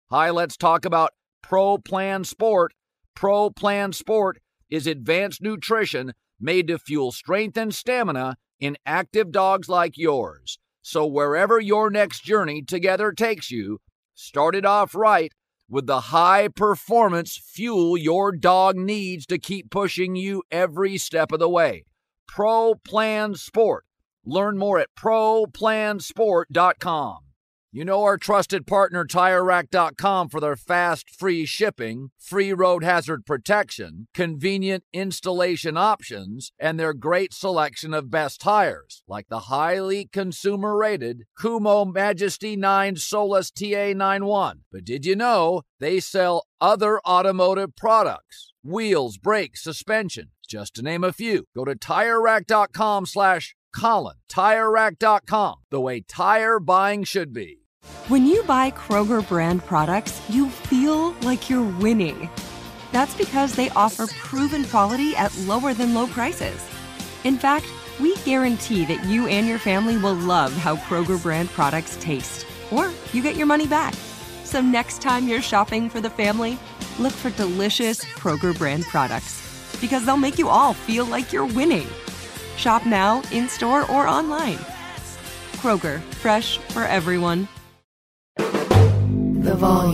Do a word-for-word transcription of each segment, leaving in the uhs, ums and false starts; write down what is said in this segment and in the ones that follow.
Hi, let's talk about Pro Plan Sport. Pro Plan Sport is advanced nutrition made to fuel strength and stamina in active dogs like yours. So wherever your next journey together takes you, start it off right with the high-performance fuel your dog needs to keep pushing you every step of the way. Pro Plan Sport. Learn more at pro plan sport dot com. You know our trusted partner, Tire Rack dot com, for their fast, free shipping, free road hazard protection, convenient installation options, and their great selection of best tires, like the highly consumer-rated Kumo Majesty nine Solus T A ninety-one. But did you know they sell other automotive products? Wheels, brakes, suspension, just to name a few. Go to Tire Rack dot com slash Colin. Tire Rack dot com, the way tire buying should be. When you buy Kroger brand products, you feel like you're winning. That's because they offer proven quality at lower than low prices. In fact, we guarantee that you and your family will love how Kroger brand products taste, or you get your money back. So next time you're shopping for the family, look for delicious Kroger brand products, because they'll make you all feel like you're winning. Shop now, in-store, or online. Kroger, fresh for everyone. The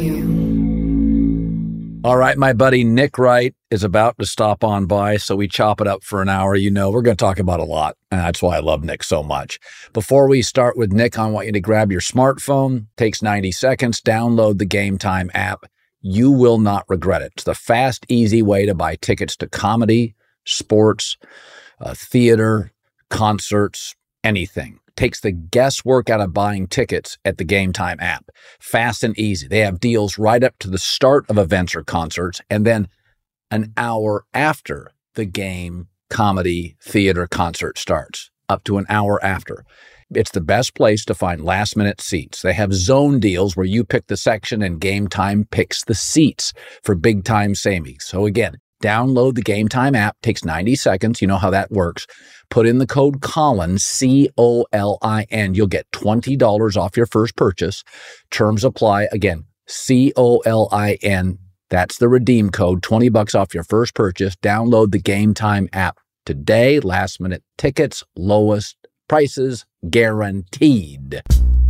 volume. All right, my buddy Nick Wright is about to stop on by, so we chop it up for an hour. You know, we're going to talk about a lot, and that's why I love Nick so much. Before we start with Nick, I want you to grab your smartphone. Takes ninety seconds. Download the Game Time app. You will not regret it. It's the fast, easy way to buy tickets to comedy, sports, uh, theater, concerts, anything. Takes the guesswork out of buying tickets at the Game Time app. Fast and easy. They have deals right up to the start of events or concerts, and then an hour after the game, comedy, theater, concert starts, up to an hour after. It's the best place to find last-minute seats. They have zone deals where you pick the section and Game Time picks the seats for big-time savings. So again, download the Game Time app. Takes ninety seconds. You know how that works. Put in the code Colin, C O L I N. You'll get twenty dollars off your first purchase. Terms apply. Again, C O L I N. That's the redeem code. twenty bucks off your first purchase. Download the Game Time app today. Last minute tickets, lowest prices guaranteed.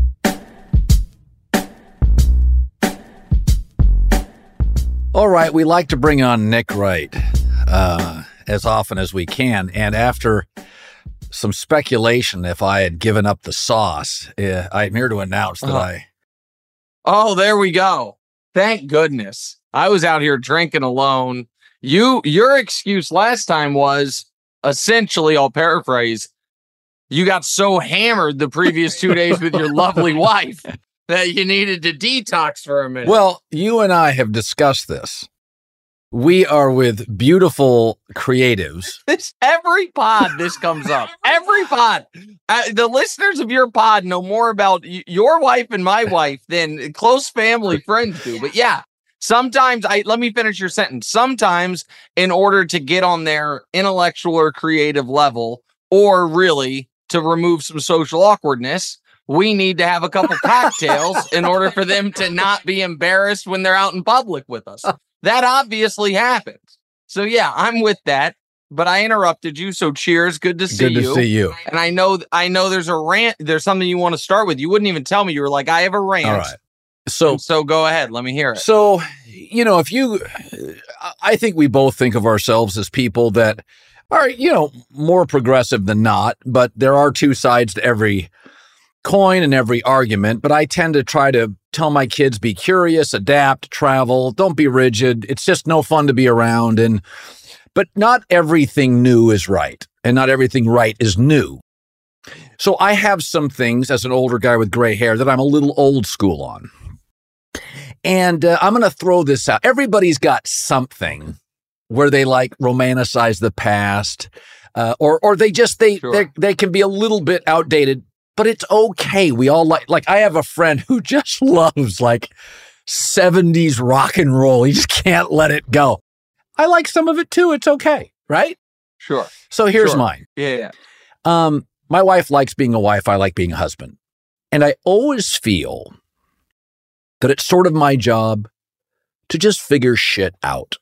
All right, we like to bring on Nick Wright uh, as often as we can. And after some speculation, if I had given up the sauce, uh, I'm here to announce that uh-huh. I... Oh, there we go. Thank goodness. I was out here drinking alone. You, your excuse last time was, essentially, I'll paraphrase, you got so hammered the previous two days with your lovely wife that you needed to detox for a minute. Well, you and I have discussed this. We are with beautiful creatives. This every pod this comes up. Every pod. Uh, the listeners of your pod know more about y- your wife and my wife than close family friends do. But yeah, sometimes I let me finish your sentence. Sometimes in order to get on their intellectual or creative level, or really to remove some social awkwardness, we need to have a couple cocktails in order for them to not be embarrassed when they're out in public with us. That obviously happens. So yeah, I'm with that, but I interrupted you. So cheers. Good to see you. Good to see you. And I know, I know there's a rant. There's something you want to start with. You wouldn't even tell me. You were like, I have a rant. All right. So, so go ahead. Let me hear it. So, you know, if you, I think we both think of ourselves as people that are, you know, more progressive than not, but there are two sides to every coin and every argument. But I tend to try to tell my kids, be curious, adapt, travel, don't be rigid. It's just no fun to be around. And, but not everything new is right. And not everything right is new. So I have some things as an older guy with gray hair that I'm a little old school on. And uh, I'm going to throw this out. Everybody's got something where they like romanticize the past, uh, or or they just they Sure. they they can be a little bit outdated, but it's okay. We all like like I have a friend who just loves like seventies rock and roll. He just can't let it go. I like some of it too. It's okay, right? Sure. So here's Sure. mine. Yeah, yeah. Um, my wife likes being a wife. I like being a husband, and I always feel that it's sort of my job to just figure shit out.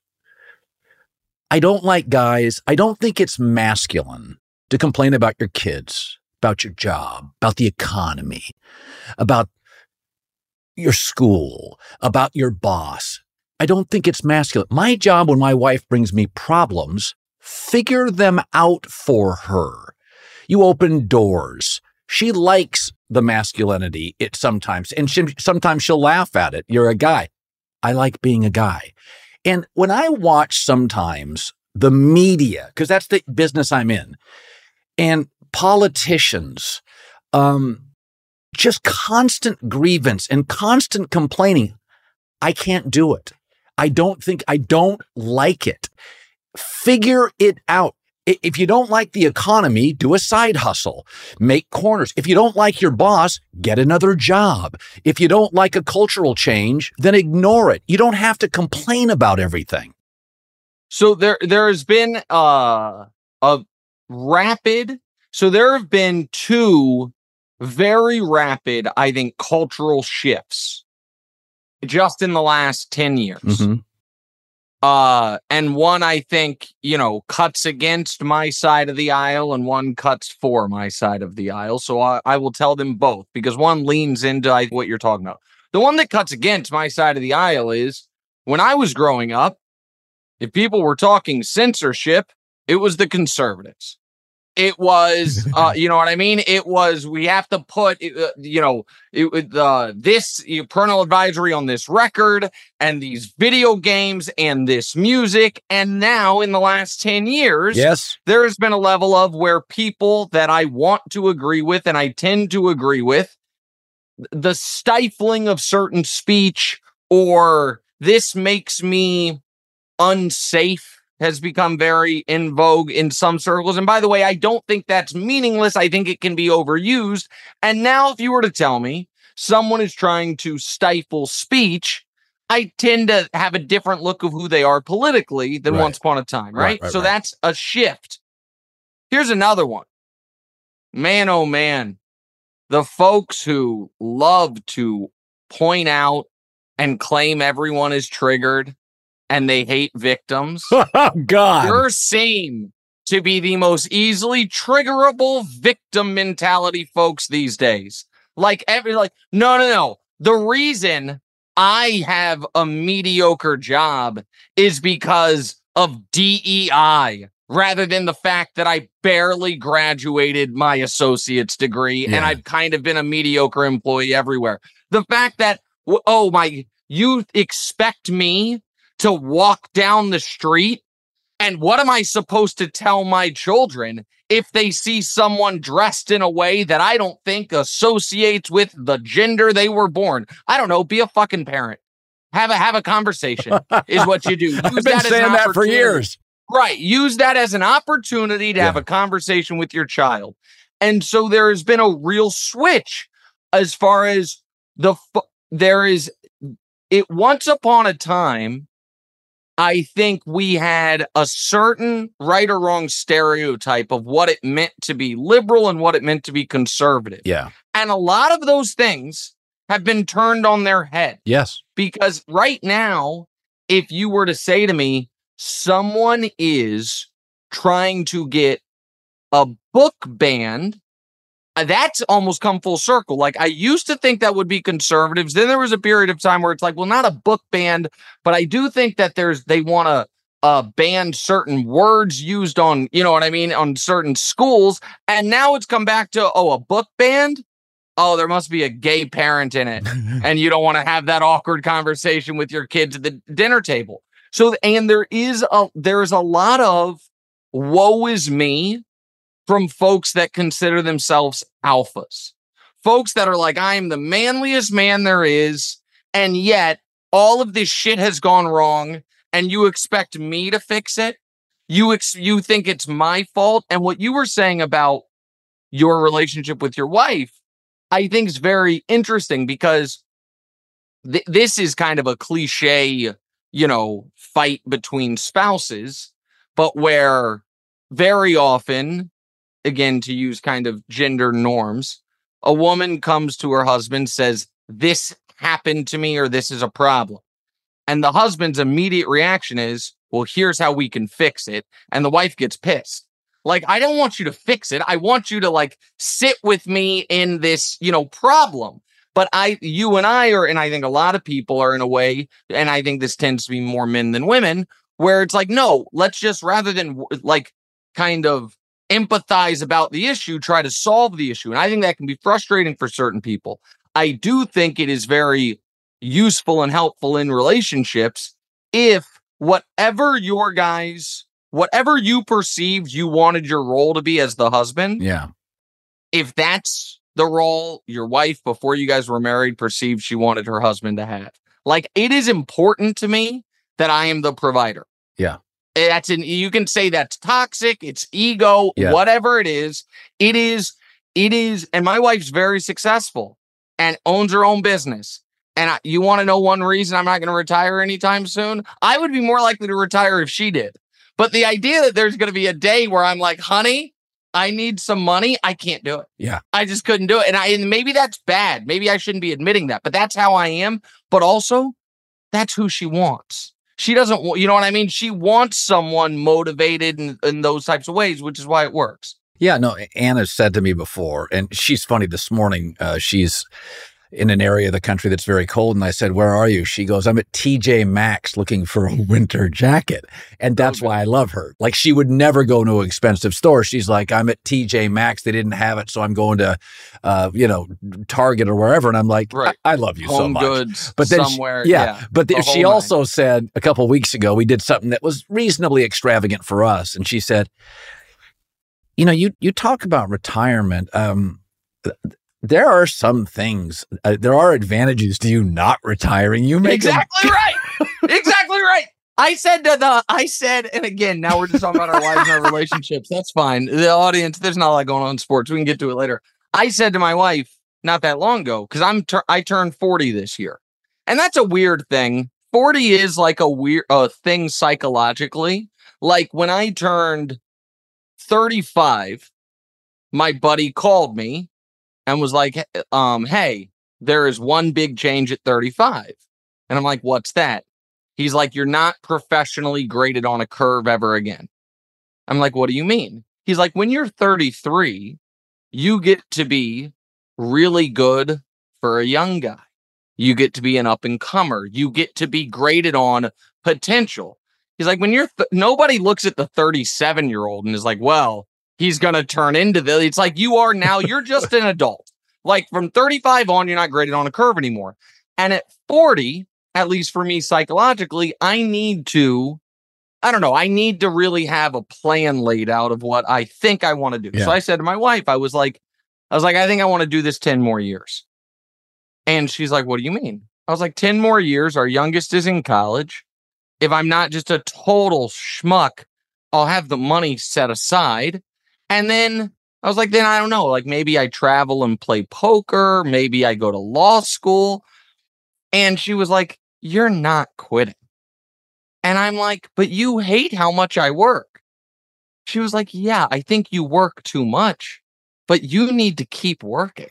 I don't like guys. I don't think it's masculine to complain about your kids, about your job, about the economy, about your school, about your boss. I don't think it's masculine. My job when my wife brings me problems, figure them out for her. You open doors. She likes the masculinity it sometimes, and she, sometimes she'll laugh at it. You're a guy. I like being a guy. And when I watch sometimes the media, because that's the business I'm in, and politicians, um, just constant grievance and constant complaining, I can't do it. I don't think, I don't like it. Figure it out. If you don't like the economy, do a side hustle, make corners. If you don't like your boss, get another job. If you don't like a cultural change, then ignore it. You don't have to complain about everything. So there, there has been uh, a rapid, so there have been two very rapid, I think, cultural shifts just in the last ten years. Mm-hmm. Uh, and one, I think, you know, cuts against my side of the aisle and one cuts for my side of the aisle. So I, I will tell them both because one leans into I, what you're talking about. The one that cuts against my side of the aisle is when I was growing up, if people were talking censorship, it was the conservatives. It was, uh, you know what I mean? It was, we have to put, uh, you know, it, uh, this you know, parental advisory on this record and these video games and this music. And now in the last ten years, yes, there has been a level of where people that I want to agree with and I tend to agree with, the stifling of certain speech or this makes me unsafe has become very in vogue in some circles. And by the way, I don't think that's meaningless. I think it can be overused. And now if you were to tell me someone is trying to stifle speech, I tend to have a different look of who they are politically than right. once upon a time, right? right, right so right. that's a shift. Here's another one. Man, oh man, the folks who love to point out and claim everyone is triggered and they hate victims. Oh, God. You're seen to be the most easily triggerable victim mentality folks these days. Like, every, like, no, no, no. The reason I have a mediocre job is because of D E I rather than the fact that I barely graduated my associate's degree yeah. and I've kind of been a mediocre employee everywhere. The fact that, oh my, you expect me to walk down the street, and what am I supposed to tell my children if they see someone dressed in a way that I don't think associates with the gender they were born? I don't know. Be a fucking parent. Have a have a conversation is what you do. Use I've been that saying as an that for years. Right. Use that as an opportunity to yeah. have a conversation with your child. And so there has been a real switch as far as the there is it once upon a time. I think we had a certain right or wrong stereotype of what it meant to be liberal and what it meant to be conservative. Yeah. And a lot of those things have been turned on their head. Yes. Because right now, if you were to say to me, someone is trying to get a book banned, that's almost come full circle. Like, I used to think that would be conservatives. Then there was a period of time where it's like, well, not a book ban, but I do think that there's, they want to uh, ban certain words used on, you know what I mean, on certain schools. And now it's come back to, oh, a book ban? Oh, there must be a gay parent in it. And you don't want to have that awkward conversation with your kids at the dinner table. So, and there is a, there's a lot of woe is me from folks that consider themselves alphas, folks that are like, I am the manliest man there is. And yet all of this shit has gone wrong. And you expect me to fix it. You, ex- you think it's my fault. And what you were saying about your relationship with your wife, I think is very interesting because th- this is kind of a cliche, you know, fight between spouses, but where very often, again, to use kind of gender norms, a woman comes to her husband, says, this happened to me or this is a problem. And the husband's immediate reaction is, well, here's how we can fix it. And the wife gets pissed. Like, I don't want you to fix it. I want you to like sit with me in this, you know, problem. But I, you and I are, and I think a lot of people are in a way, and I think this tends to be more men than women, where it's like, no, let's just, rather than like kind of empathize about the issue, try to solve the issue. And I think that can be frustrating for certain people. I do think it is very useful and helpful in relationships if whatever your guys, whatever you perceived you wanted your role to be as the husband, yeah, if that's the role your wife before you guys were married perceived she wanted her husband to have. Like, it is important to me that I am the provider. Yeah. That's an, you can say that's toxic, it's ego, yeah. whatever it is. It is, it is, and my wife's very successful and owns her own business. And I, you want to know one reason I'm not going to retire anytime soon? I would be more likely to retire if she did. But the idea that there's going to be a day where I'm like, honey, I need some money, I can't do it. Yeah. I just couldn't do it. And I and maybe that's bad. Maybe I shouldn't be admitting that, but that's how I am. But also, that's who she wants. She doesn't want, you know what I mean? She wants someone motivated in, in those types of ways, which is why it works. Yeah, no, Anna said to me before, and she's funny this morning, uh, she's in an area of the country that's very cold. And I said, where are you? She goes, I'm at T J Maxx looking for a winter jacket. And that's okay. Why I love her. Like, she would never go to an expensive store. She's like, I'm at T J Maxx. They didn't have it. So I'm going to, uh, you know, Target or wherever. And I'm like, right. I-, I love you Home so much. Goods but then somewhere. She, yeah, yeah. But th- she also night. said a couple of weeks ago, we did something that was reasonably extravagant for us. And she said, you know, you, you talk about retirement. Um, th- There are some things, uh, there are advantages to you not retiring. You make exactly them- right. Exactly right. I said to the, I said, and again, now we're just talking about our lives and our relationships. That's fine. The audience, there's not a lot going on in sports. We can get to it later. I said to my wife not that long ago, because I'm, tur- I turned forty this year. And that's a weird thing. forty is like a weird uh, thing psychologically. Like when I turned thirty-five, my buddy called me and was like, um, hey, there is one big change at thirty-five. And I'm like, what's that? He's like, you're not professionally graded on a curve ever again. I'm like, what do you mean? He's like, when you're thirty-three, you get to be really good for a young guy. You get to be an up and comer. You get to be graded on potential. He's like, when you're, th- nobody looks at the thirty-seven year old and is like, well, he's going to turn into the, it's like you are now, you're just an adult. Like from thirty-five on, you're not graded on a curve anymore. And at forty, at least for me psychologically, I need to, I don't know, I need to really have a plan laid out of what I think I want to do. Yeah. So I said to my wife, I was like, I was like, I think I want to do this ten more years. And she's like, what do you mean? I was like, ten more years. Our youngest is in college. If I'm not just a total schmuck, I'll have the money set aside. And then I was like, then I don't know, like maybe I travel and play poker. Maybe I go to law school. And she was like, you're not quitting. And I'm like, but you hate how much I work. She was like, yeah, I think you work too much, but you need to keep working.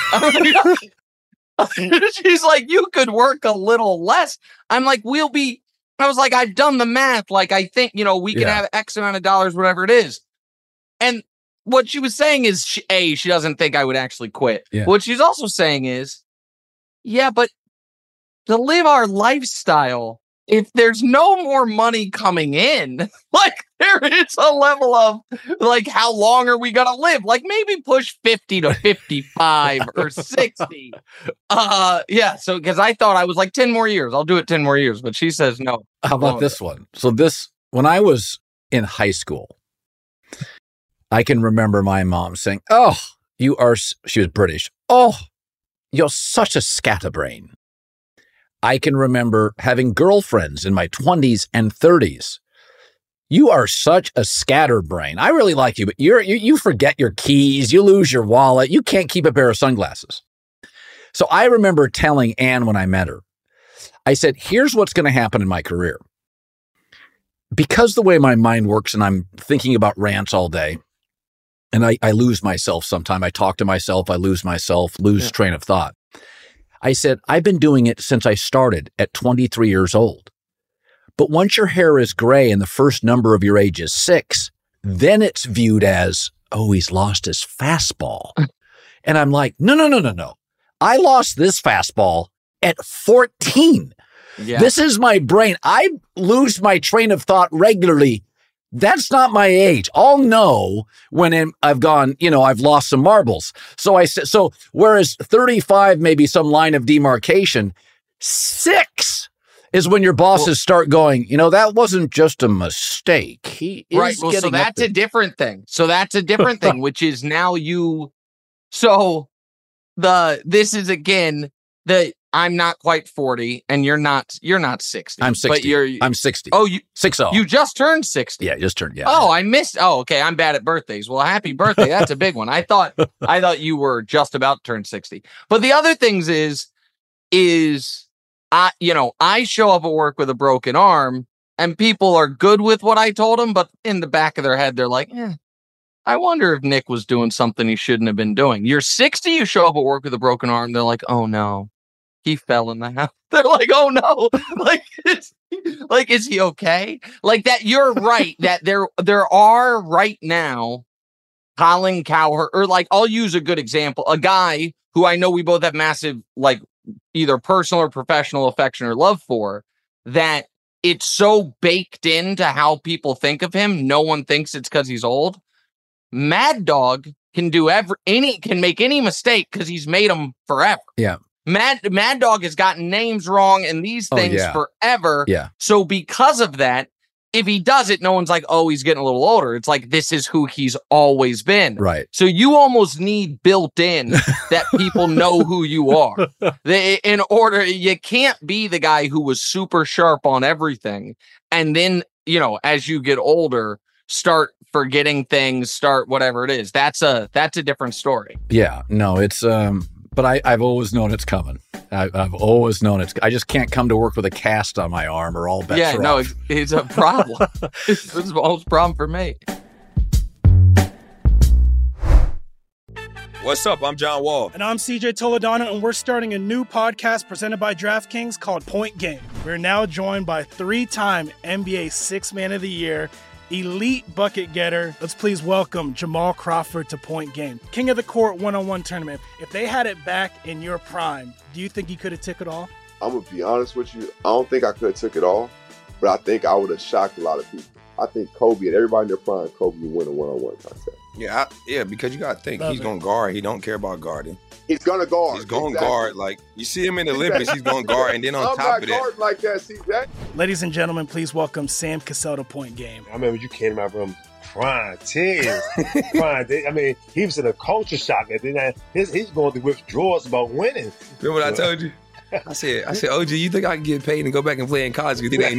She's like, you could work a little less. I'm like, we'll be, I was like, I've done the math. Like, I think, you know, we can yeah. have X amount of dollars, whatever it is. And what she was saying is, she, A, she doesn't think I would actually quit. Yeah. What she's also saying is, yeah, but to live our lifestyle, if there's no more money coming in, like there is a level of like, how long are we going to live? Like maybe push fifty to fifty-five or sixty. Uh, yeah. So, cause I thought I was like ten more years, I'll do it ten more years, but she says no. How about this one? So this, when I was in high school, I can remember my mom saying, oh, you are, she was British. Oh, you're such a scatterbrain. I can remember having girlfriends in my twenties and thirties. You are such a scatterbrain. I really like you, but you're, you you forget your keys. You lose your wallet. You can't keep a pair of sunglasses. So I remember telling Ann when I met her, I said, here's what's going to happen in my career. Because the way my mind works and I'm thinking about rants all day, and I, I lose myself sometime. I talk to myself. I lose myself, lose yeah. train of thought. I said, I've been doing it since I started at twenty-three years old. But once your hair is gray and the first number of your age is six, then it's viewed as, oh, he's lost his fastball. And I'm like, no, no, no, no, no. I lost this fastball at fourteen. Yeah. This is my brain. I lose my train of thought regularly. That's not my age. I'll know when I've gone, you know, I've lost some marbles. So I said, so whereas thirty-five may be some line of demarcation, six is when your bosses well, start going, you know, that wasn't just a mistake. He is right. Well, so that's a different thing. So that's a different thing, which is now you. So the this is again the. I'm not quite forty, and you're not. You're not sixty. I'm sixty. But you're. I'm sixty. Oh, you six oh. You just turned sixty. Yeah, just turned. Yeah. Oh, yeah. I missed. Oh, okay. I'm bad at birthdays. Well, happy birthday. That's a big one. I thought. I thought you were just about to turn sixty. But the other things is, is I. You know, I show up at work with a broken arm, and people are good with what I told them, but in the back of their head, they're like, eh. I wonder if Nick was doing something he shouldn't have been doing. You're sixty. You show up at work with a broken arm. They're like, oh no. He fell in the house. They're like, oh no, like, is, like, is he okay? Like that. You're right that there, there are right now, Colin Cowherd, or like, I'll use a good example, a guy who I know we both have massive, like either personal or professional affection or love for, that it's so baked into how people think of him. No one thinks it's because he's old. Mad Dog can do every, any, can make any mistake because he's made them forever. Yeah. Mad Mad Dog has gotten names wrong and these things oh, yeah. forever. Yeah. So because of that, if he does it, no one's like, oh, he's getting a little older. It's like, this is who he's always been. Right. So you almost need built in that people know who you are. They, in order, you can't be the guy who was super sharp on everything. And then, you know, as you get older, start forgetting things, start whatever it is. That's a, that's a different story. Yeah, no, it's, um, But I, I've always known it's coming. I, I've always known it's. I just can't come to work with a cast on my arm, or all bets yeah, are no, off. It's, it's a problem. It's, it's a whole problem for me. What's up? I'm John Wall. And I'm C J Toledano, and we're starting a new podcast presented by DraftKings called Point Game. We're now joined by three-time N B A Sixth Man of the Year, elite bucket getter. Let's please welcome Jamal Crawford to Point Game. King of the Court one-on-one tournament. If they had it back in your prime, do you think you could have took it all? I'm going to be honest with you. I don't think I could have took it all, but I think I would have shocked a lot of people. I think Kobe and everybody in their prime, Kobe would win a one-on-one contest. Yeah, I, yeah, because you got to think, Love he's going to guard. He don't care about guarding. He's going to guard. He's going to exactly. guard. Like, you see him in the Olympics, he's going to guard. And then on I'm top of that. like that, C J. Ladies and gentlemen, please welcome Sam Cassell to Point Game. I remember you came out from prime ten. prime, I mean, he was in a culture shock. And then his, he's going through withdrawals about winning. Remember what I told you? I said, I said, O G, you think I can get paid and go back and play in college because it ain't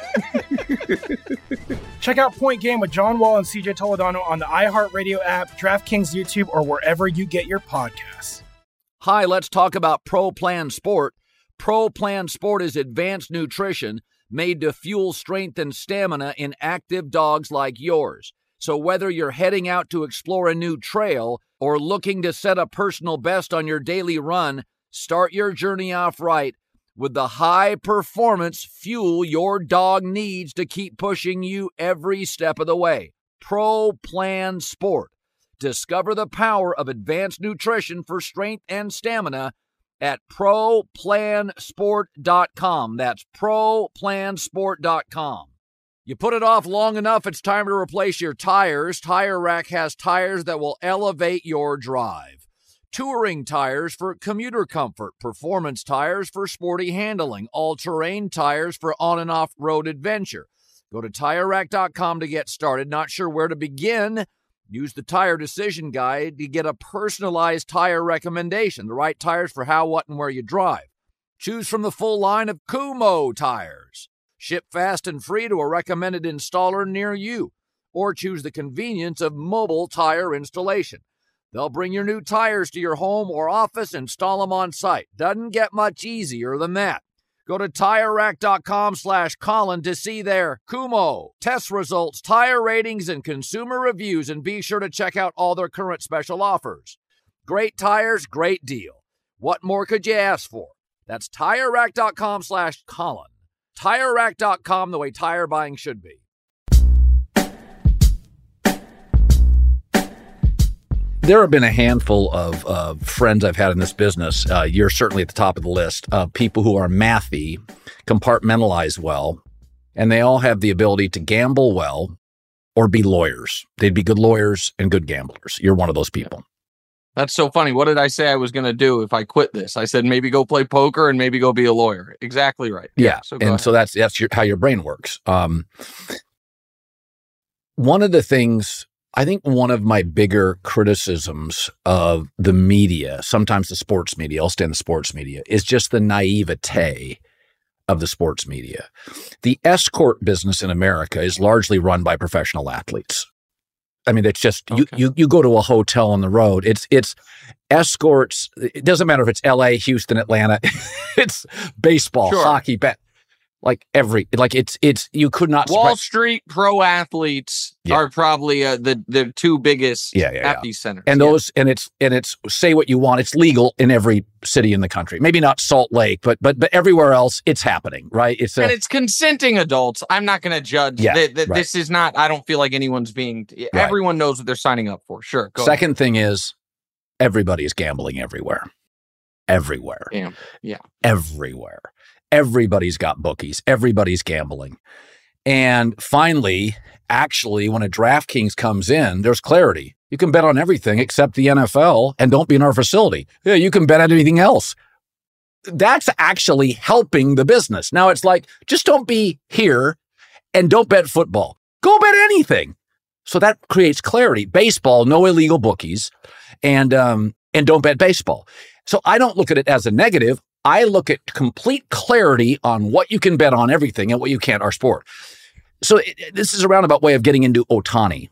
it? Check out Point Game with John Wall and C J Toledano on the iHeartRadio app, DraftKings YouTube, or wherever you get your podcasts. Hi, let's talk about Pro Plan Sport. Pro Plan Sport is advanced nutrition made to fuel strength and stamina in active dogs like yours. So whether you're heading out to explore a new trail or looking to set a personal best on your daily run, start your journey off right with the high-performance fuel your dog needs to keep pushing you every step of the way. Pro Plan Sport. Discover the power of advanced nutrition for strength and stamina at pro plan sport dot com. That's pro plan sport dot com. You put it off long enough, it's time to replace your tires. Tire Rack has tires that will elevate your drive. Touring tires for commuter comfort, performance tires for sporty handling, all-terrain tires for on- and off-road adventure. Go to tire rack dot com to get started. Not sure where to begin? Use the Tire Decision Guide to get a personalized tire recommendation, the right tires for how, what, and where you drive. Choose from the full line of Kumho tires. Ship fast and free to a recommended installer near you. Or choose the convenience of mobile tire installation. They'll bring your new tires to your home or office and install them on site. Doesn't get much easier than that. Go to tire rack dot com slash Colin to see their Kumho test results, tire ratings, and consumer reviews, and be sure to check out all their current special offers. Great tires, great deal. What more could you ask for? That's TireRack.com slash Colin. TireRack dot com, the way tire buying should be. There have been a handful of uh, friends I've had in this business. Uh, you're certainly at the top of the list of people who are mathy, compartmentalize well, and they all have the ability to gamble well or be lawyers. They'd be good lawyers and good gamblers. You're one of those people. That's so funny. What did I say I was going to do if I quit this? I said maybe go play poker and maybe go be a lawyer. Exactly right. Yeah, so and ahead. so that's that's your, how your brain works. Um, one of the things, I think one of my bigger criticisms of the media, sometimes the sports media, I'll stand the sports media, is just the naivete of the sports media. The escort business in America is largely run by professional athletes. I mean, it's just, okay. you, you you go to a hotel on the road, it's it's escorts. It doesn't matter if it's L A, Houston, Atlanta. It's baseball, sure. hockey, bet. Like every, like it's, it's, you could not. Wall surprise- Street pro athletes yeah. are probably uh, the, the two biggest yeah, yeah, epicenters. Yeah. And yeah. those, and it's, and it's say what you want. It's legal in every city in the country. Maybe not Salt Lake, but, but, but everywhere else it's happening, right? It's a, and it's consenting adults. I'm not going to judge yeah, that. Th- right. This is not, I don't feel like anyone's being, right. Everyone knows what they're signing up for. Sure. Go Second ahead. thing is everybody's gambling everywhere, everywhere. Yeah. Yeah. Everywhere. Everybody's got bookies. Everybody's gambling. And finally, actually, when a DraftKings comes in, there's clarity. You can bet on everything except the N F L and don't be in our facility. Yeah, you can bet on anything else. That's actually helping the business. Now it's like, just don't be here and don't bet football. Go bet anything. So that creates clarity. Baseball, no illegal bookies, and um, and don't bet baseball. So I don't look at it as a negative. I look at complete clarity on what you can bet on everything and what you can't, our sport. So it, this is a roundabout way of getting into Ohtani.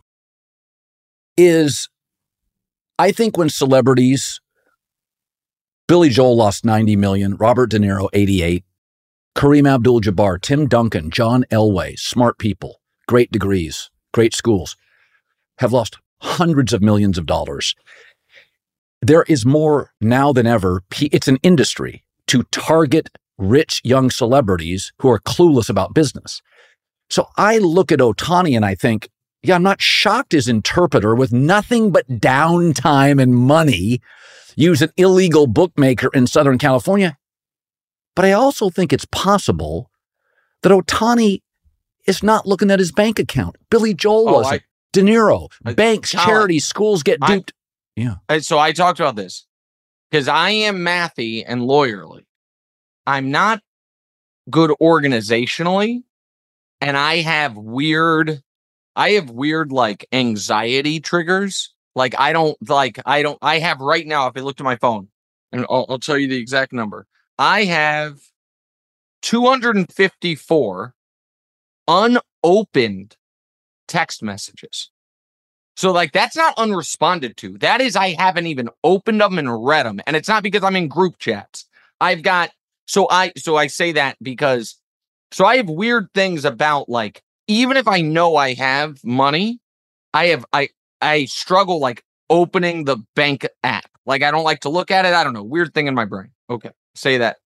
Is I think when celebrities, Billy Joel lost ninety million, Robert De Niro, eighty-eight, Kareem Abdul-Jabbar, Tim Duncan, John Elway, smart people, great degrees, great schools, have lost hundreds of millions of dollars. There is more now than ever. It's an industry to target rich young celebrities who are clueless about business. So I look at Ohtani and I think, yeah, I'm not shocked his interpreter with nothing but downtime and money use an illegal bookmaker in Southern California. But I also think it's possible that Ohtani is not looking at his bank account. Billy Joel oh, wasn't. I, De Niro, I, banks, Colin, charities, schools get duped. I, yeah. And so I talked about this because I am mathy and lawyerly. I'm not good organizationally, and I have weird, I have weird like anxiety triggers. Like I don't like, I don't, I have right now, if I looked at my phone, and I'll, I'll tell you the exact number, I have two hundred fifty-four unopened text messages. So like, that's not unresponded to. That is, I haven't even opened them and read them. And it's not because I'm in group chats. I've got, so I, so I say that because, so I have weird things about like, even if I know I have money, I have, I, I struggle like opening the bank app. Like, I don't like to look at it. I don't know. Weird thing in my brain. Okay. Say that.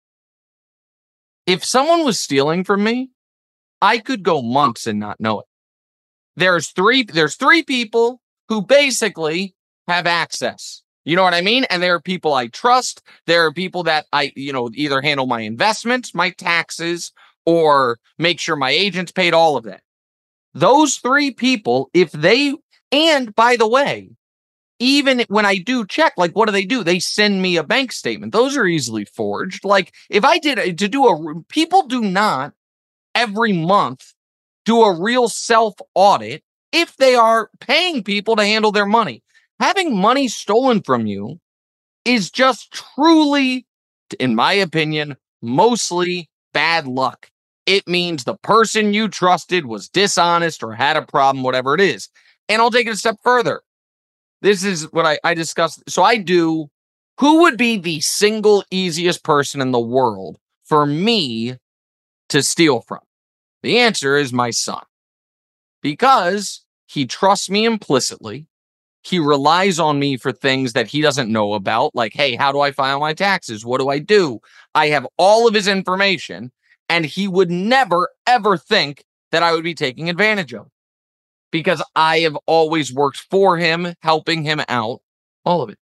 If someone was stealing from me, I could go months and not know it. There's three, there's three people who basically have access. You know what I mean? And there are people I trust. There are people that I, you know, either handle my investments, my taxes, or make sure my agent's paid, all of that. Those three people, if they, and by the way, even when I do check, like, what do they do? They send me a bank statement. Those are easily forged. Like, if I did to do a, people do not every month do a real self-audit if they are paying people to handle their money. Having money stolen from you is just truly, in my opinion, mostly bad luck. It means the person you trusted was dishonest or had a problem, whatever it is. And I'll take it a step further. This is what I, I discussed. So I do, who would be the single easiest person in the world for me to steal from? The answer is my son, because he trusts me implicitly. he relies on me for things that he doesn't know about. Like, hey, how do I file my taxes? What do I do? I have all of his information, and he would never, ever think that I would be taking advantage of, because I have always worked for him, helping him out, all of it.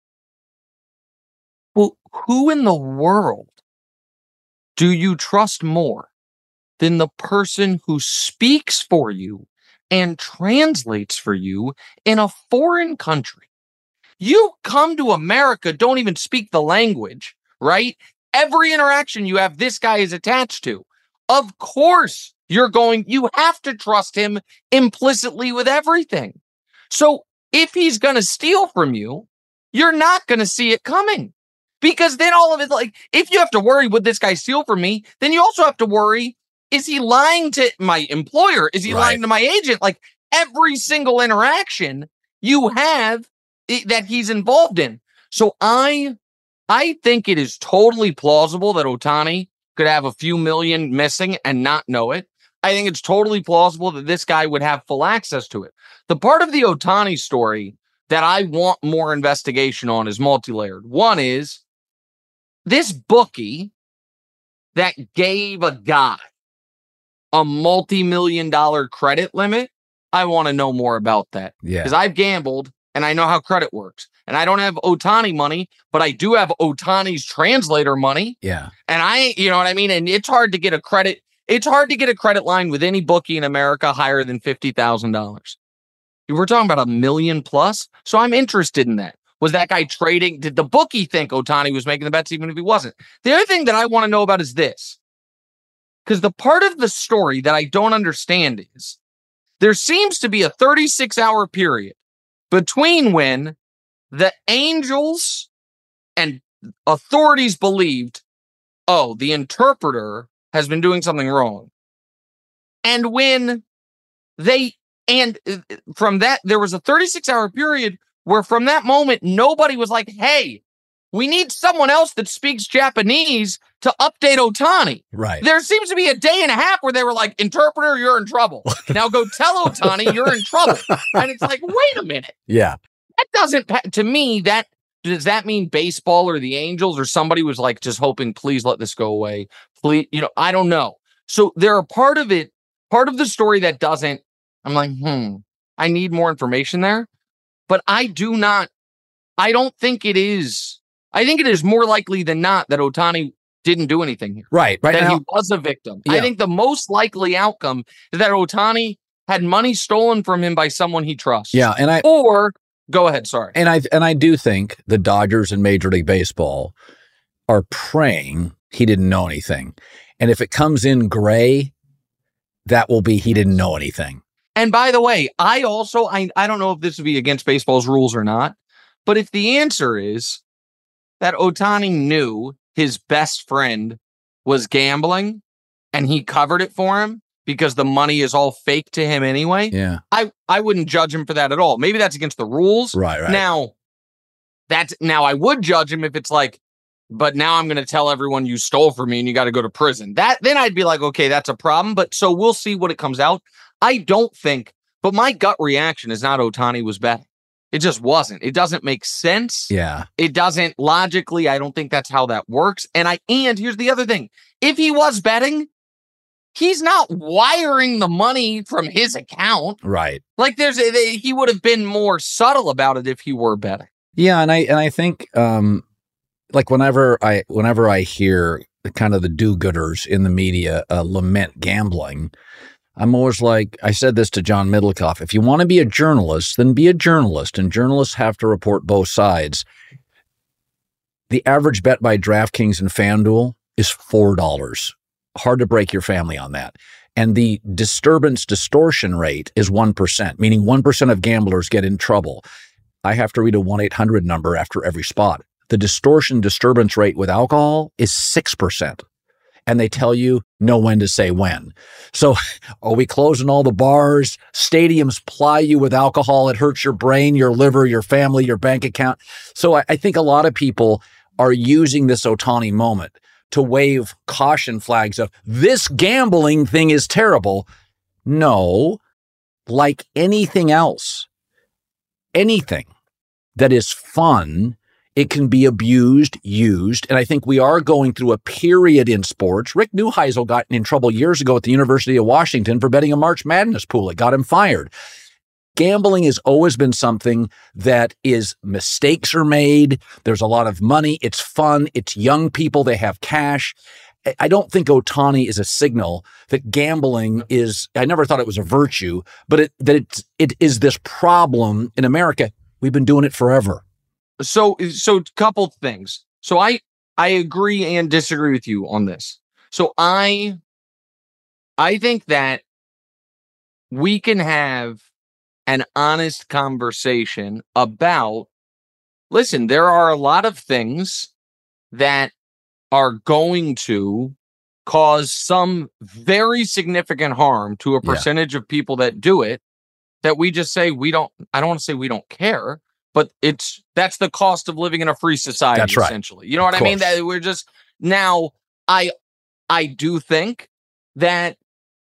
Well, who in the world do you trust more than the person who speaks for you and translates for you in a foreign country? You come to America, don't even speak the language, right? Every interaction you have, this guy is attached to. Of course, you're going, you have to trust him implicitly with everything. So if he's going to steal from you, you're not going to see it coming. Because then all of it, like, if you have to worry, would this guy steal from me? Then you also have to worry, is he lying to my employer? Is he Right. lying to my agent? Like, every single interaction you have i- that he's involved in. So I, I think it is totally plausible that Ohtani could have a few million missing and not know it. I think it's totally plausible that this guy would have full access to it. The part of the Ohtani story that I want more investigation on is multi-layered. One is this bookie that gave a guy a multi-million dollar credit limit. I want to know more about that. Yeah. Because I've gambled and I know how credit works. And I don't have Ohtani money, but I do have Ohtani's translator money. Yeah. And I, you know what I mean? And it's hard to get a credit. It's hard to get a credit line with any bookie in America higher than fifty thousand dollars. We're talking about a million plus. So I'm interested in that. Was that guy trading? Did the bookie think Ohtani was making the bets even if he wasn't? The other thing that I want to know about is this. Because the part of the story that I don't understand is there seems to be a thirty-six hour period between when the Angels and authorities believed, oh, the interpreter has been doing something wrong. And when they, and from that, there was a thirty-six hour period where from that moment, nobody was like, hey, we need someone else that speaks Japanese to update Ohtani. Right. There seems to be a day and a half where they were like, interpreter, you're in trouble. Now go tell Ohtani you're in trouble. And it's like, wait a minute. Yeah. That doesn't, to me, that, does that mean baseball or the Angels or somebody was like just hoping, please let this go away. Please, you know, I don't know. So there are part of it, part of the story that doesn't, I'm like, hmm, I need more information there. But I do not, I don't think it is, I think it is more likely than not that Ohtani didn't do anything here. Right. Right that now, he was a victim. Yeah. I think the most likely outcome is that Ohtani had money stolen from him by someone he trusts. yeah, and I Or, go ahead, sorry. and I and I do think the Dodgers and Major League Baseball are praying he didn't know anything. And if it comes in gray, that will be he didn't know anything. And by the way, I also, I, I don't know if this would be against baseball's rules or not, but if the answer is that Ohtani knew his best friend was gambling and he covered it for him because the money is all fake to him anyway, Yeah. I, I wouldn't judge him for that at all. Maybe that's against the rules. Right, right. Now, that's, now I would judge him if it's like, but now I'm going to tell everyone you stole from me and you got to go to prison. That, then I'd be like, okay, that's a problem. But so we'll see what it comes out. I don't think, but my gut reaction is not Ohtani was betting. It just wasn't. It doesn't make sense. Yeah. It doesn't logically. I don't think that's how that works. And I, and here's the other thing. If he was betting, he's not wiring the money from his account. Right. Like there's a, they, he would have been more subtle about it if he were betting. Yeah, and I and I think um like whenever I whenever I hear the kind of the do-gooders in the media uh, lament gambling, I'm always like, I said this to John Middlecoff, if you want to be a journalist, then be a journalist, and journalists have to report both sides. The average bet by DraftKings and FanDuel is four dollars. Hard to break your family on that. And the disturbance distortion rate is one percent, meaning one percent of gamblers get in trouble. I have to read a one eight hundred number after every spot. The distortion disturbance rate with alcohol is six percent. And they tell you know when to say when. So are we closing all the bars? Stadiums ply you with alcohol. It hurts your brain, your liver, your family, your bank account. So I, I think a lot of people are using this Ohtani moment to wave caution flags of this gambling thing is terrible. No, like anything else, anything that is fun. It can be abused, used, and I think we are going through a period in sports. Rick Neuheisel got in trouble years ago at the University of Washington for betting a March Madness pool. It got him fired. Gambling has always been something that is mistakes are made. There's a lot of money. It's fun. It's young people. They have cash. I don't think Ohtani is a signal that gambling is, I never thought it was a virtue, but it, that it's, it is this problem in America. We've been doing it forever. So, so couple things. So I, I agree and disagree with you on this. So I, I think that we can have an honest conversation about, listen, there are a lot of things that are going to cause some very significant harm to a percentage yeah. of people that do it, that we just say, we don't, I don't want to say we don't care, but it's, that's the cost of living in a free society, that's right. essentially. You know what I mean? That we're just, now, I, I do think that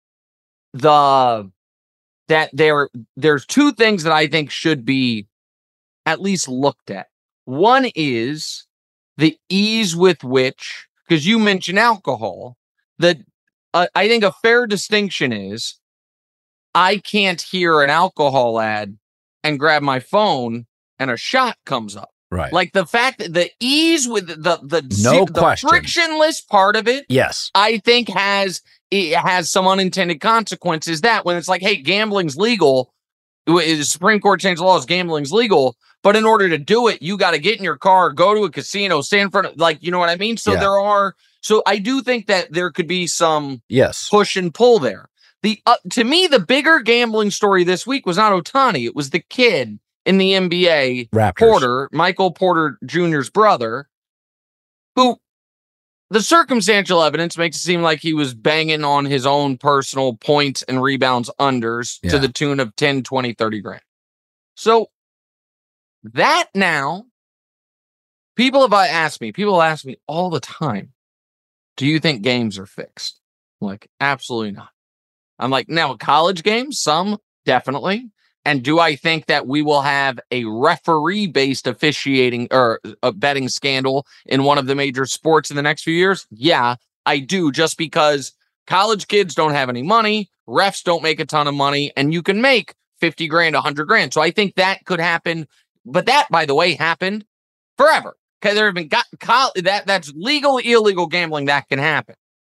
the, that there, there's two things that I think should be at least looked at. One is the ease with which, because you mentioned alcohol, that uh, I think a fair distinction is I can't hear an alcohol ad and grab my phone and a shot comes up. Right. Like the fact that the ease with the the, no the question. frictionless part of it, yes, I think has it has some unintended consequences. That when it's like, hey, gambling's legal, the Supreme Court changed the laws, gambling's legal, but in order to do it, you got to get in your car, go to a casino, stand in front of, like, you know what I mean? So yeah. there are, so I do think that there could be some yes push and pull there. The uh, to me, the bigger gambling story this week was not Ohtani. It was the kid in the N B A, Raptors. Porter, Michael Porter Junior's brother, who the circumstantial evidence makes it seem like he was banging on his own personal points and rebounds unders yeah. to the tune of ten, twenty, thirty grand. So that now, people have asked me, people ask me all the time, do you think games are fixed? I'm like, absolutely not. I'm like, now college games, some definitely. And do I think that we will have a referee-based officiating or a betting scandal in one of the major sports in the next few years? Yeah, I do, just because college kids don't have any money, refs don't make a ton of money, and you can make fifty grand, one hundred grand. So I think that could happen. But that, by the way, happened forever. Okay, there have been got, that that's legal, illegal gambling that can happen.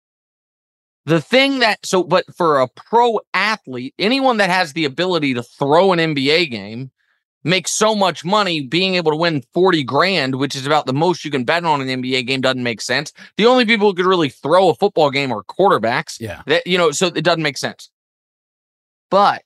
The thing that, so, but for a pro athlete, anyone that has the ability to throw an N B A game makes so much money, being able to win forty grand, which is about the most you can bet on an N B A game, doesn't make sense. The only people who could really throw a football game are quarterbacks. Yeah. That, you know, so it doesn't make sense. But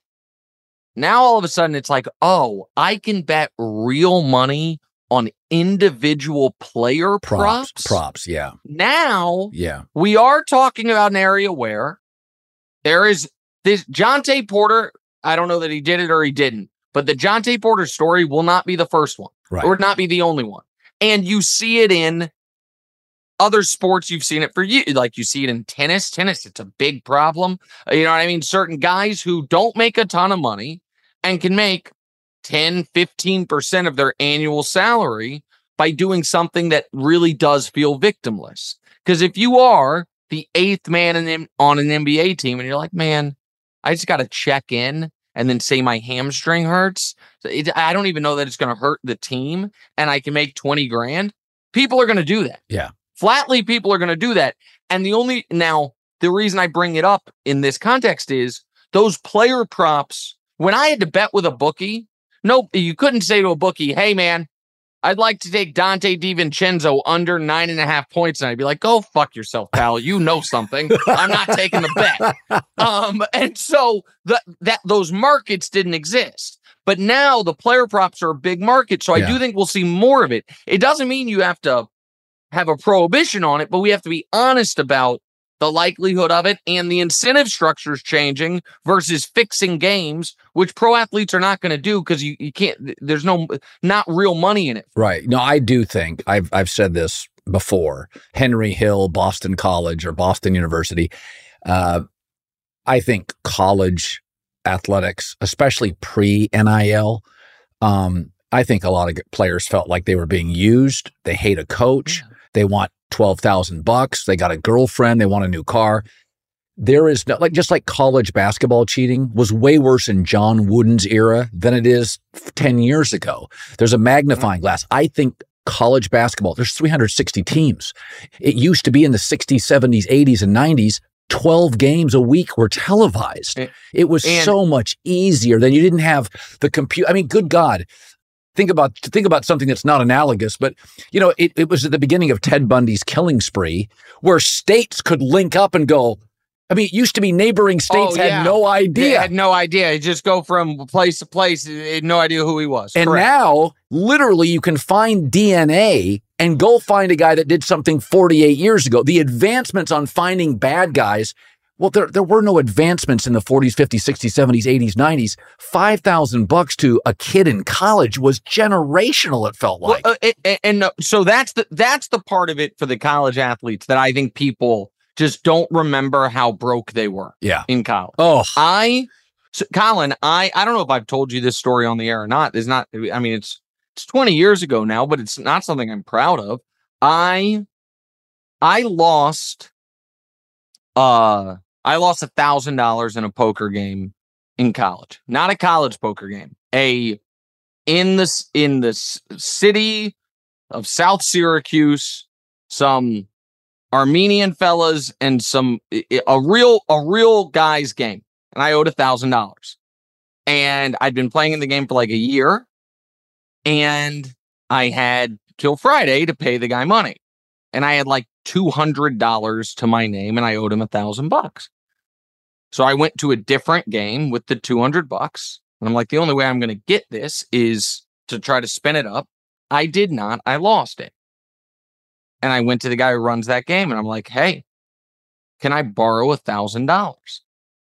now all of a sudden it's like, oh, I can bet real money on individual player props. Props, props, yeah. Now, yeah, we are talking about an area where there is this Jonte Porter. I don't know that he did it or he didn't, but the Jonte Porter story will not be the first one, right, or not be the only one. And you see it in other sports. You've seen it for you, like you see it in tennis. Tennis, it's a big problem. You know what I mean? Certain guys who don't make a ton of money and can make ten, fifteen percent of their annual salary by doing something that really does feel victimless. Because if you are the eighth man in, on an N B A team and you're like, man, I just got to check in and then say my hamstring hurts, it, I don't even know that it's going to hurt the team and I can make twenty grand. People are going to do that. Yeah. Flatly, people are going to do that. And the only, now, the reason I bring it up in this context is those player props, when I had to bet with a bookie, no, you couldn't say to a bookie, hey, man, I'd like to take Dante DiVincenzo under nine and a half points. And I'd be like, go fuck yourself, pal. You know something. I'm not taking the bet. Um, and so the, that those markets didn't exist. But now the player props are a big market. So I yeah. do think we'll see more of it. It doesn't mean you have to have a prohibition on it, but we have to be honest about the likelihood of it and the incentive structures changing versus fixing games, which pro athletes are not going to do because you, you can't, there's no, not real money in it. Right. No, I do think, I've, I've said this before, Henry Hill, Boston College or Boston University. Uh, I think college athletics, especially pre-N I L, um, I think a lot of players felt like they were being used. They hate a coach. Yeah. They want twelve thousand bucks. They got a girlfriend. They want a new car. There is no, like, just like college basketball cheating was way worse in John Wooden's era than it is ten years ago. There's a magnifying glass. I think college basketball, there's three hundred sixty teams. It used to be in the sixties, seventies, eighties, and nineties. twelve games a week were televised. It was and, so much easier than you didn't have the computer. I mean, good God. Think about think about something that's not analogous, but you know, it, it was at the beginning of Ted Bundy's killing spree where states could link up and go, I mean, it used to be neighboring states oh, yeah. had no idea. They had no idea. You just go from place to place. They had no idea who he was. And Correct. Now, literally, you can find D N A and go find a guy that did something forty-eight years ago. The advancements on finding bad guys, well, there there were no advancements in the forties, fifties, sixties, seventies, eighties, nineties. five thousand bucks to a kid in college was generational, it felt like. Well, uh, and, and uh, so that's the that's the part of it for the college athletes that I think people just don't remember how broke they were yeah. in college. Oh, I, so Colin, I, I don't know if I've told you this story on the air or not. It's not, I mean, it's, it's twenty years ago now, but it's not something I'm proud of. I, I lost, uh, I lost a thousand dollars in a poker game in college, not a college poker game, a, in this, in this city of South Syracuse, some Armenian fellas and some a real a real guy's game, and I owed a thousand dollars, and I'd been playing in the game for like a year, and I had till Friday to pay the guy money, and I had like two hundred dollars to my name, and I owed him a thousand bucks. So I went to a different game with the two hundred bucks, and I'm like, the only way I'm going to get this is to try to spin it up. I did not. I lost it. And I went to the guy who runs that game and I'm like, hey, can I borrow a thousand dollars?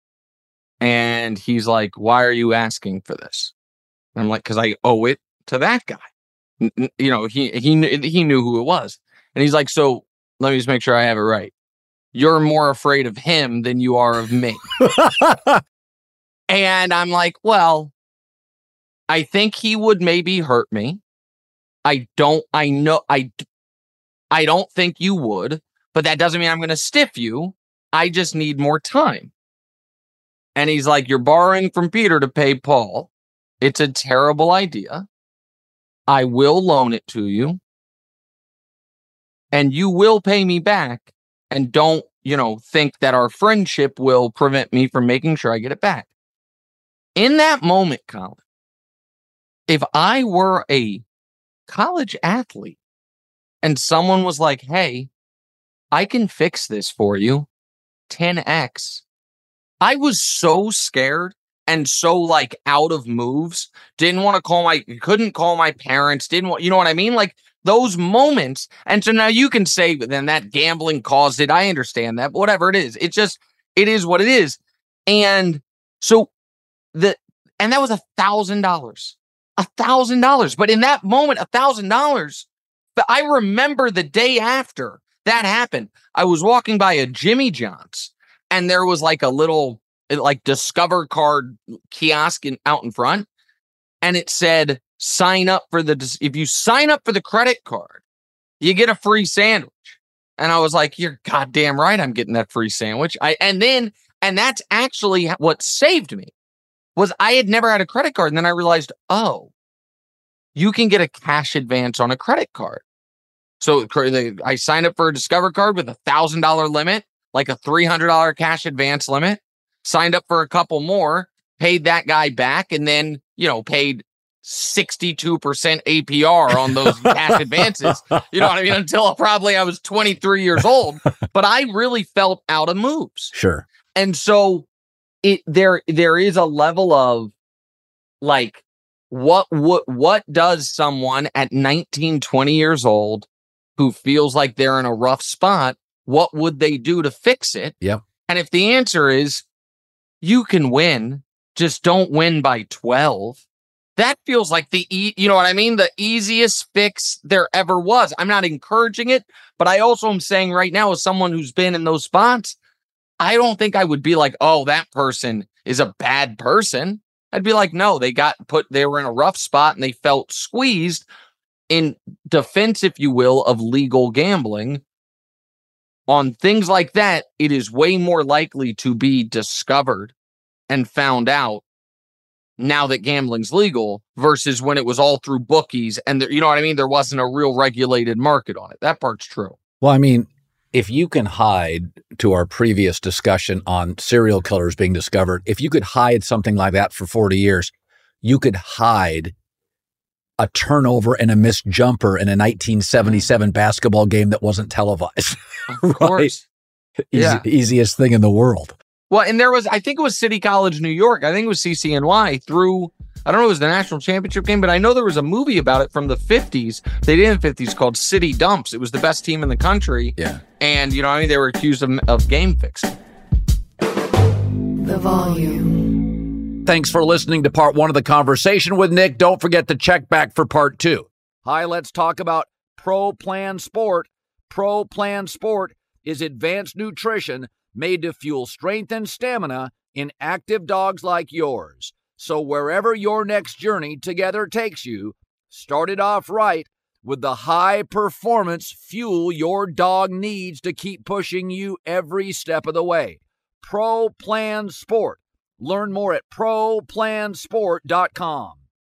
And he's like, why are you asking for this? And I'm like, because I owe it to that guy. N- you know, he, he, he knew who it was. And he's like, so let me just make sure I have it right. You're more afraid of him than you are of me. And I'm like, well, I think he would maybe hurt me. I don't, I know, I I don't think you would, but that doesn't mean I'm going to stiff you. I just need more time. And he's like, you're borrowing from Peter to pay Paul. It's a terrible idea. I will loan it to you. And you will pay me back. And don't, you know, think that our friendship will prevent me from making sure I get it back. In that moment, Colin, if I were a college athlete, and someone was like, hey, I can fix this for you. ten X. I was so scared and so like out of moves. Didn't want to call my, couldn't call my parents. Didn't want, you know what I mean? Like those moments. And so now you can say, but then that gambling caused it. I understand that. But whatever it is, it's just, it is what it is. And so the, and that was a thousand dollars, a thousand dollars. But in that moment, a thousand dollars. But I remember the day after that happened, I was walking by a Jimmy John's and there was like a little like Discover card kiosk in, out in front. And it said, sign up for the, if you sign up for the credit card, you get a free sandwich. And I was like, you're goddamn right. I'm getting that free sandwich. I, and then, and that's actually what saved me was I had never had a credit card. And then I realized, oh, you can get a cash advance on a credit card. So I signed up for a Discover card with a one thousand dollars limit, like a three hundred dollars cash advance limit, signed up for a couple more, paid that guy back, and then, you know, paid sixty-two percent A P R on those cash advances. You know what I mean? Until probably I was twenty-three years old. But I really felt out of moves. Sure. And so it there there is a level of like, what what what does someone at nineteen, twenty years old who feels like they're in a rough spot, what would they do to fix it? Yep. And if the answer is you can win, just don't win by twelve, that feels like the, e- you know what I mean? The easiest fix there ever was. I'm not encouraging it, but I also am saying right now, as someone who's been in those spots, I don't think I would be like, oh, that person is a bad person. I'd be like, no, they got put, they were in a rough spot and they felt squeezed. In defense, if you will, of legal gambling, on things like that, it is way more likely to be discovered and found out now that gambling's legal versus when it was all through bookies and there, you know what I mean? There wasn't a real regulated market on it. That part's true. Well, I mean, if you can hide, to our previous discussion on serial killers being discovered, if you could hide something like that for forty years, you could hide a turnover and a missed jumper in a nineteen seventy-seven basketball game that wasn't televised. Of course. Right? Easy, Yeah. Easiest thing in the world. Well, and there was, I think it was City College, New York. I think it was C C N Y through, I don't know if it was the national championship game, but I know there was a movie about it from the fifties. They did in the fifties called City Dumps. It was the best team in the country. Yeah. And, you know, I mean, they were accused of, of game fixing. The volume. Thanks for listening to part one of the conversation with Nick. Don't forget to check back for part two. Hi, let's talk about Pro Plan Sport. Pro Plan Sport is advanced nutrition made to fuel strength and stamina in active dogs like yours. So wherever your next journey together takes you, start it off right with the high performance fuel your dog needs to keep pushing you every step of the way. Pro Plan Sport. Learn more at pro plan sport dot com.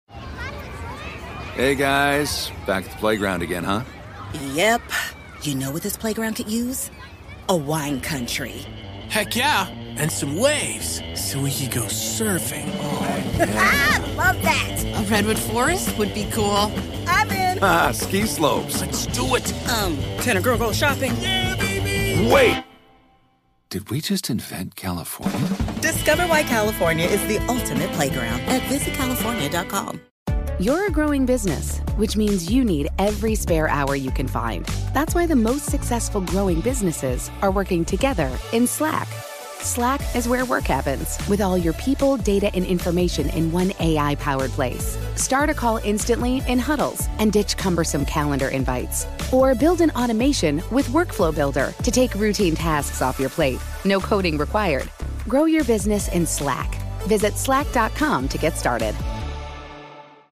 Hey guys, back at the playground again, huh? Yep. You know what this playground could use? A wine country. Heck yeah, and some waves so we could go surfing. Oh, Ah, love that. A redwood forest would be cool. I'm in. Ah, ski slopes. let's do it. Um, can a girl go shopping? Yeah, baby. Wait! Did we just invent California? Discover why California is the ultimate playground at visit california dot com. You're a growing business, which means you need every spare hour you can find. That's why the most successful growing businesses are working together in Slack. Slack is where work happens, with all your people, data, and information in one A I-powered place. Start a call instantly in huddles and ditch cumbersome calendar invites. Or build an automation with Workflow Builder to take routine tasks off your plate. No coding required. Grow your business in Slack. Visit slack dot com to get started.